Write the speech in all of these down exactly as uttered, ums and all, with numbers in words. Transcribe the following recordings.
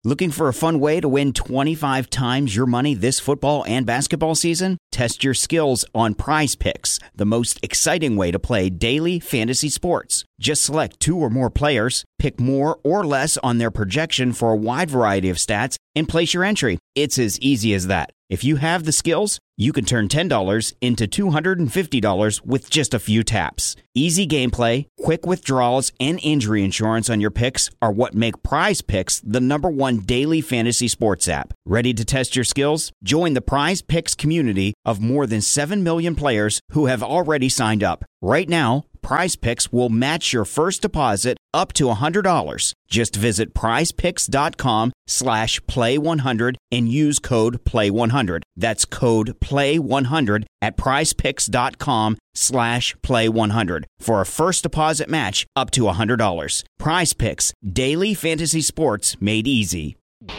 Looking for a fun way to win twenty-five times your money this football and basketball season? Test your skills on Prize Picks, the most exciting way to play daily fantasy sports. Just select two or more players, pick more or less on their projection for a wide variety of stats, and place your entry. It's as easy as that. If you have the skills, you can turn ten dollars into two hundred fifty dollars with just a few taps. Easy gameplay, quick withdrawals, and injury insurance on your picks are what make Prize Picks the number one daily fantasy sports app. Ready to test your skills? Join the Prize Picks community of more than seven million players who have already signed up. Right now, Prize Picks will match your first deposit up to one hundred dollars. Just visit prizepicks.com slash play one hundred and use code play one hundred. That's code play one hundred at prizepicks.com slash play one hundred for a first deposit match up to one hundred dollars. Prize Picks, daily fantasy sports made easy.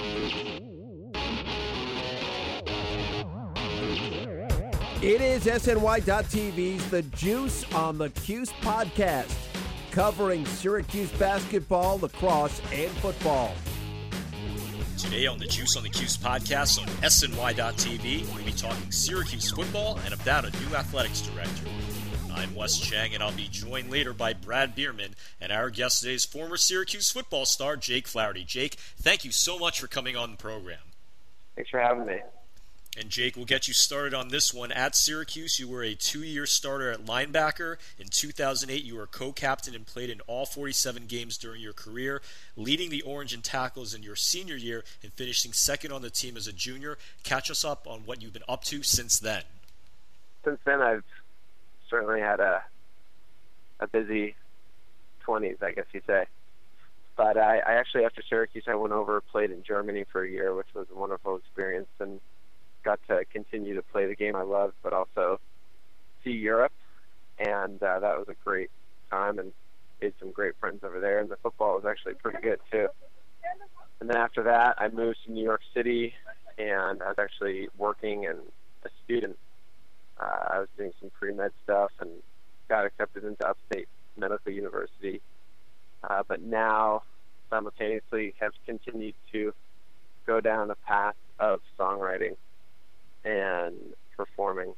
It is S N Y dot T V's The Juice on the Cuse podcast, covering Syracuse basketball, lacrosse, and football. Today on the Juice on the Cuse podcast on S N Y dot T V, we'll be talking Syracuse football and about a new athletics director. I'm Wes Chang, and I'll be joined later by Brad Bierman and our guest today is former Syracuse football star Jake Flaherty. Jake, thank you so much for coming on the program. Thanks for having me. And Jake, we'll get you started on this one. At Syracuse, you were a two-year starter at linebacker. In two thousand eight, you were co-captain and played in all forty-seven games during your career, leading the Orange in tackles in your senior year and finishing second on the team as a junior. Catch us up on what you've been up to since then. Since then, I've certainly had a a busy twenties, I guess you'd say. But I, I actually, after Syracuse, I went over, played in Germany for a year, which was a wonderful experience, and got to continue to play the game I loved, but also see Europe, and uh, that was a great time, and made some great friends over there, and the football was actually pretty good too. And then after that, I moved to New York City, and I was actually working and a student. Uh, I was doing some pre-med stuff and got accepted into Upstate Medical University, uh, but now simultaneously have continued to go down a path of songwriting and performing.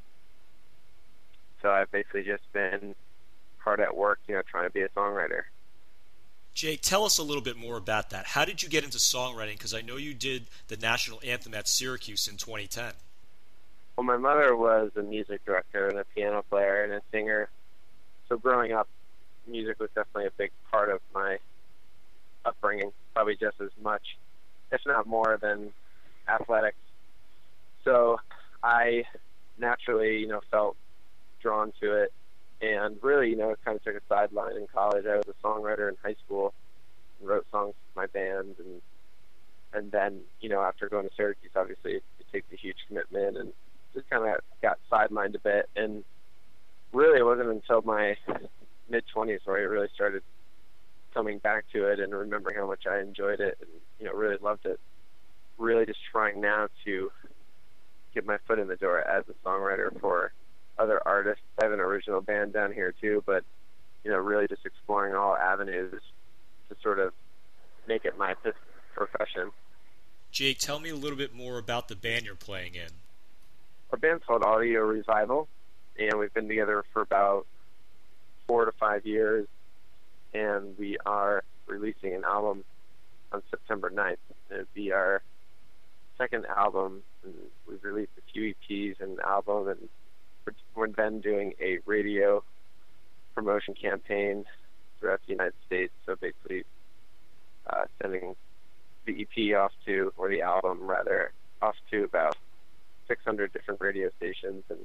So I've basically just been hard at work, you know, trying to be a songwriter. Jake, tell us a little bit more about that. How did you get into songwriting? Because I know you did the national anthem at Syracuse in twenty ten. Well, my mother was a music director and a piano player and a singer. So growing up, music was definitely a big part of my upbringing, probably just as much, if not more, than athletics. So I naturally, you know, felt drawn to it, and really, you know, it kind of took a sideline in college. I was a songwriter in high school and wrote songs for my band, and and then, you know, after going to Syracuse, obviously, it, it takes a huge commitment, and just kind of got sidelined a bit. And really, it wasn't until my mid-twenties where I really started coming back to it and remembering how much I enjoyed it and, you know, really loved it. Really just trying now to get my foot in the door as a songwriter for other artists. I have an original band down here too, but, you know, really just exploring all avenues to sort of make it my profession. Jake, tell me a little bit more about the band you're playing in. Our band's called Audio Revival, and we've been together for about four to five years, and we are releasing an album on September ninth. It'll be our second album, and we've released a few E Ps and an album, and we're, we're then doing a radio promotion campaign throughout the United States. So basically uh, sending the E P off to, or the album rather, off to about six hundred different radio stations, and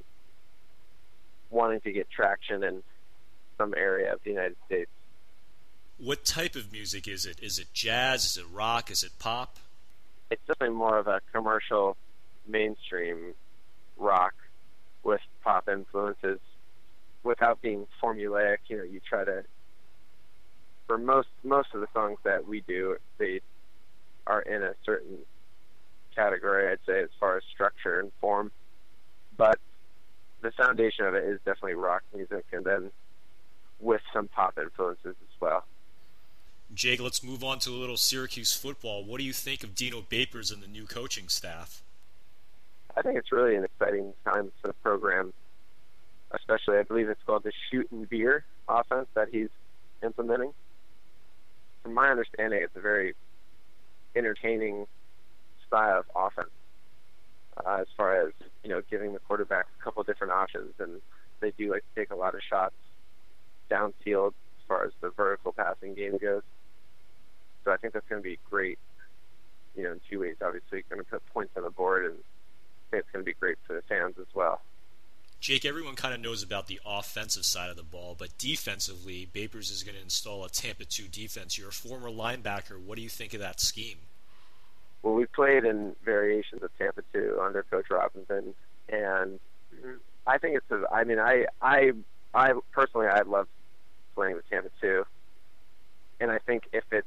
wanting to get traction in some area of the United States. What type of music is it? Is it jazz? Is it rock? Is it pop? It's definitely more of a commercial, mainstream rock with pop influences without being formulaic. You know, you try to, for most most of the songs that we do, they are in a certain category, I'd say, as far as structure and form. But the foundation of it is definitely rock music, and then with some pop influences as well. Jake, let's move on to a little Syracuse football. What do you think of Dino Babers and the new coaching staff? I think it's really an exciting time for the program, especially I believe it's called the shoot and veer offense that he's implementing. From my understanding, it's a very entertaining style of offense uh, as far as, you know, giving the quarterback a couple different options, and they do like to take a lot of shots downfield as far as the vertical passing game goes. So I think that's going to be great, you know, in two ways. Obviously, going to put points on the board, and I think it's going to be great for the fans as well. Jake, everyone kind of knows about the offensive side of the ball, but defensively, Babers is going to install a Tampa two defense. You're a former linebacker. What do you think of that scheme? Well, we played in variations of Tampa two under Coach Robinson, and I think it's a, I mean, I, I, I personally, I love playing with Tampa two, and I think if it's,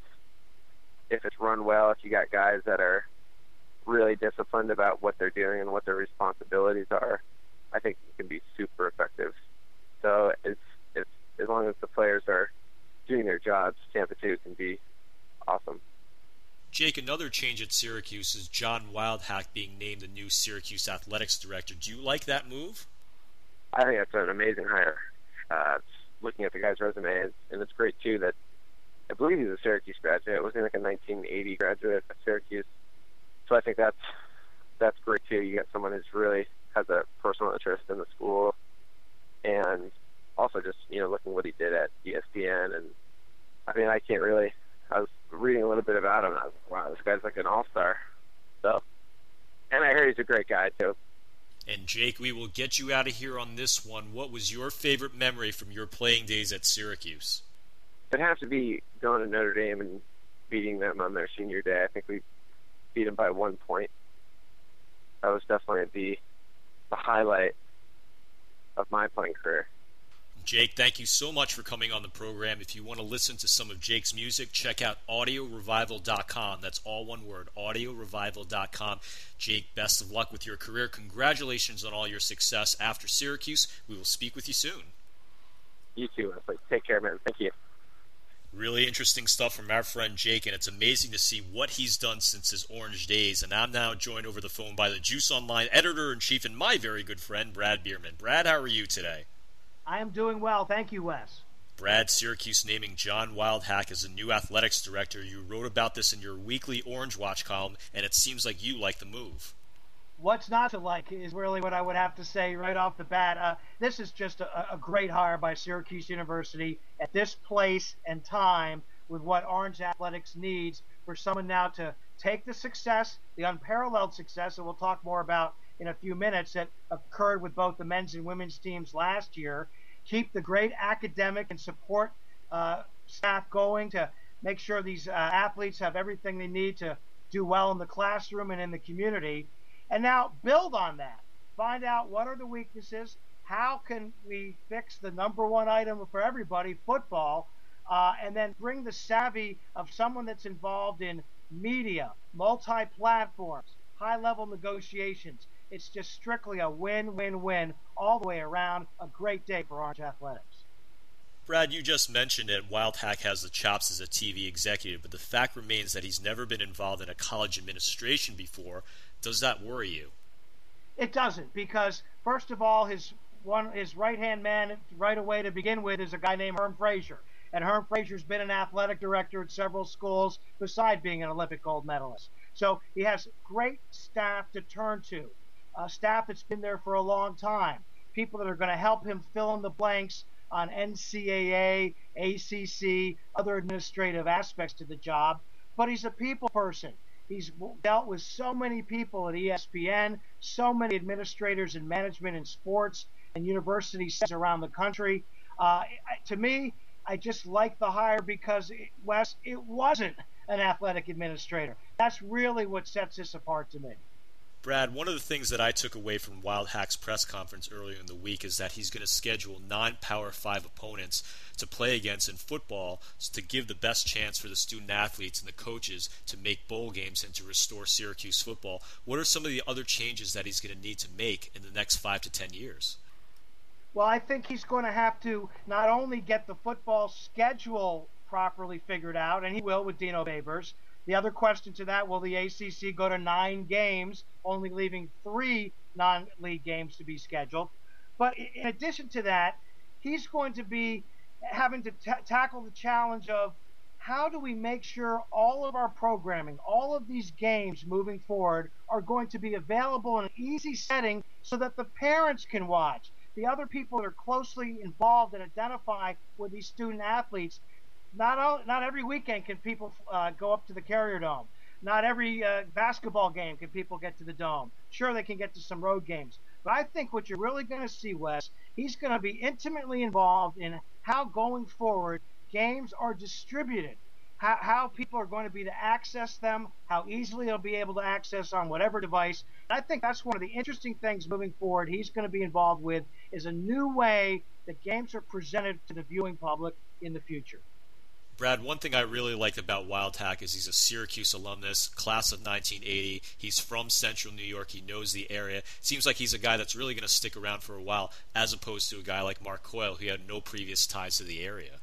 if it's run well, if you got guys that are really disciplined about what they're doing and what their responsibilities are, I think it can be super effective. So it's, it's as long as the players are doing their jobs, Tampa two can be awesome. Jake, another change at Syracuse is John Wildhack being named the new Syracuse athletics director. Do you like that move? I think that's an amazing hire. Uh, looking at the guy's resume, and it's great too that I believe he's a Syracuse graduate. Wasn't he like a nineteen eighty graduate at Syracuse? So I think that's that's great too. You got someone who's really has a personal interest in the school, and also just, you know, looking what he did at E S P N. And I mean, I can't really, I was reading a little bit about him, and I was like, wow, this guy's like an all-star. So, and I heard he's a great guy too. And Jake, we will get you out of here on this one. What was your favorite memory from your playing days at Syracuse? It'd have to be going to Notre Dame and beating them on their senior day. I think we beat them by one point. That was definitely the the highlight of my playing career. Jake, thank you so much for coming on the program. If you want to listen to some of Jake's music, check out audio revival dot com. That's all one word, audio revival dot com. Jake, best of luck with your career. Congratulations on all your success after Syracuse. We will speak with you soon. You too, Wesley. Take care, man. Thank you. Really interesting stuff from our friend Jake, and it's amazing to see what he's done since his Orange days. And I'm now joined over the phone by the Juice Online editor-in-chief and my very good friend, Brad Bierman. Brad, how are you today? I am doing well. Thank you, Wes. Brad, Syracuse naming John Wildhack as the new athletics director. You wrote about this in your weekly Orange Watch column, and it seems like you like the move. What's not to like is really what I would have to say right off the bat. Uh, this is just a, a great hire by Syracuse University at this place and time with what Orange Athletics needs for someone now to take the success, the unparalleled success that we'll talk more about in a few minutes that occurred with both the men's and women's teams last year, keep the great academic and support uh, staff going to make sure these uh, athletes have everything they need to do well in the classroom and in the community. And now build on that. Find out what are the weaknesses. How can we fix the number one item for everybody, football, uh, and then bring the savvy of someone that's involved in media, multi-platforms, high-level negotiations. It's just strictly a win-win-win all the way around. A great day for Orange Athletics. Brad, you just mentioned that Wildhack has the chops as a T V executive, but the fact remains that he's never been involved in a college administration before. Does that worry you? It doesn't, because first of all, his one his right-hand man right away to begin with is a guy named Herm Frazier. And Herm Frazier's been an athletic director at several schools beside being an Olympic gold medalist. So he has great staff to turn to, uh, staff that's been there for a long time, people that are going to help him fill in the blanks on N C double A, A C C, other administrative aspects to the job. But he's a people person. He's dealt with so many people at E S P N, so many administrators and management in sports and universities around the country. Uh, to me, I just like the hire because, it, Wes, it wasn't an athletic administrator. That's really what sets this apart to me. Brad, one of the things that I took away from Wildhack's press conference earlier in the week is that he's going to schedule non-Power five opponents to play against in football to give the best chance for the student athletes and the coaches to make bowl games and to restore Syracuse football. What are some of the other changes that he's going to need to make in the next five to ten years? Well, I think he's going to have to not only get the football schedule properly figured out, and he will with Dino Babers. The other question to that, will the A C C go to nine games, only leaving three non-league games to be scheduled? But in addition to that, he's going to be having to t- tackle the challenge of how do we make sure all of our programming, all of these games moving forward are going to be available in an easy setting so that the parents can watch. The other people that are closely involved and identify with these student athletes. Not all, not every weekend can people uh, go up to the Carrier Dome. Not every uh, basketball game can people get to the Dome. Sure, they can get to some road games. But I think what you're really going to see, Wes, he's going to be intimately involved in how going forward games are distributed, how, how people are going to be able to access them, how easily they'll be able to access on whatever device. I think that's one of the interesting things moving forward he's going to be involved with is a new way that games are presented to the viewing public in the future. Brad, one thing I really liked about Wild Hack is he's a Syracuse alumnus, class of nineteen eighty. He's from Central New York. He knows the area. Seems like he's a guy that's really going to stick around for a while, as opposed to a guy like Mark Coyle, who had no previous ties to the area.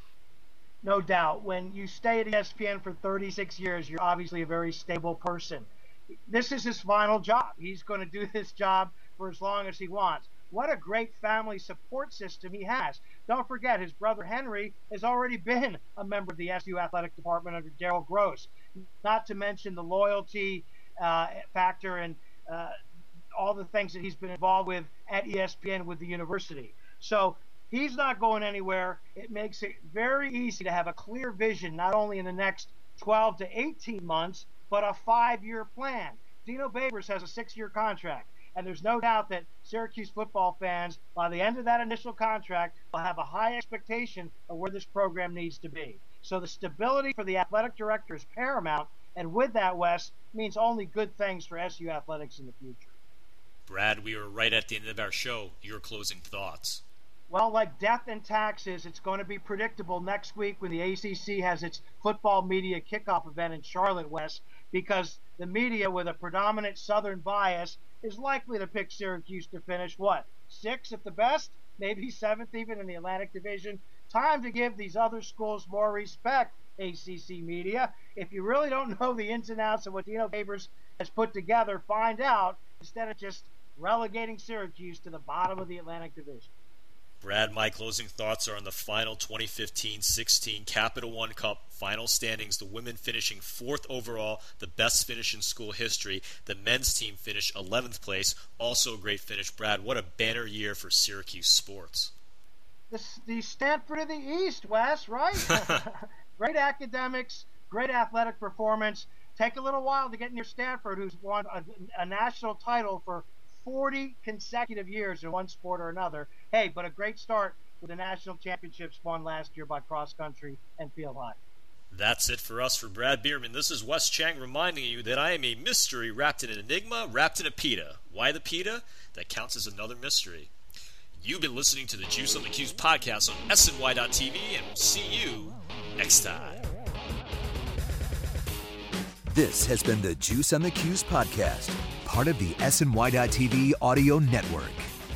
No doubt. When you stay at E S P N for thirty-six years, you're obviously a very stable person. This is his final job. He's going to do this job for as long as he wants. What a great family support system he has. Don't forget, his brother Henry has already been a member of the S U Athletic Department under Darryl Gross. Not to mention the loyalty uh, factor and uh, all the things that he's been involved with at E S P N with the university. So he's not going anywhere. It makes it very easy to have a clear vision, not only in the next twelve to eighteen months, but a five-year plan. Dino Babers has a six-year contract. And there's no doubt that Syracuse football fans, by the end of that initial contract, will have a high expectation of where this program needs to be. So the stability for the athletic director is paramount, and with that, Wes, means only good things for S U athletics in the future. Brad, we are right at the end of our show. Your closing thoughts. Well, like death and taxes, it's going to be predictable next week when the A C C has its football media kickoff event in Charlotte, West, because the media with a predominant Southern bias is likely to pick Syracuse to finish, what, sixth at the best, maybe seventh even in the Atlantic Division. Time to give these other schools more respect, A C C media. If you really don't know the ins and outs of what Dino Babers has put together, find out instead of just relegating Syracuse to the bottom of the Atlantic Division. Brad, my closing thoughts are on the final twenty fifteen sixteen Capital One Cup final standings. The women finishing fourth overall, the best finish in school history. The men's team finished eleventh place, also a great finish. Brad, what a banner year for Syracuse sports. The, the Stanford of the East, Wes, right? Great academics, great athletic performance. Take a little while to get near Stanford, who's won a, a national title for forty consecutive years in one sport or another. Hey, but a great start with the national championships won last year by cross country and field hockey. That's it for us. For Brad Bierman, this is Wes Chang reminding you that I am a mystery wrapped in an enigma, wrapped in a pita. Why the pita? That counts as another mystery. You've been listening to the Juice on the Cuse podcast on S N Y dot T V, and we'll see you next time. This has been the Juice on the Cuse podcast, part of the S N Y dot T V audio network.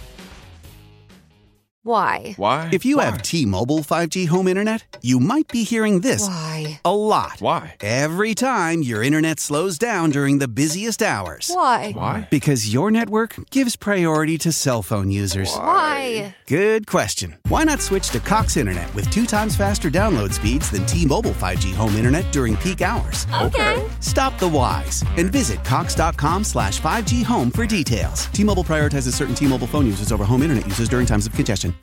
Why? Why? If you Why? have T-Mobile five G home internet, you might be hearing this Why? a lot. Why? Every time your internet slows down during the busiest hours. Why? Why? Because your network gives priority to cell phone users. Why? Good question. Why not switch to Cox Internet with two times faster download speeds than T-Mobile five G home internet during peak hours? Okay. Stop the whys and visit cox.com slash 5G home for details. T-Mobile prioritizes certain T-Mobile phone users over home internet users during times of congestion.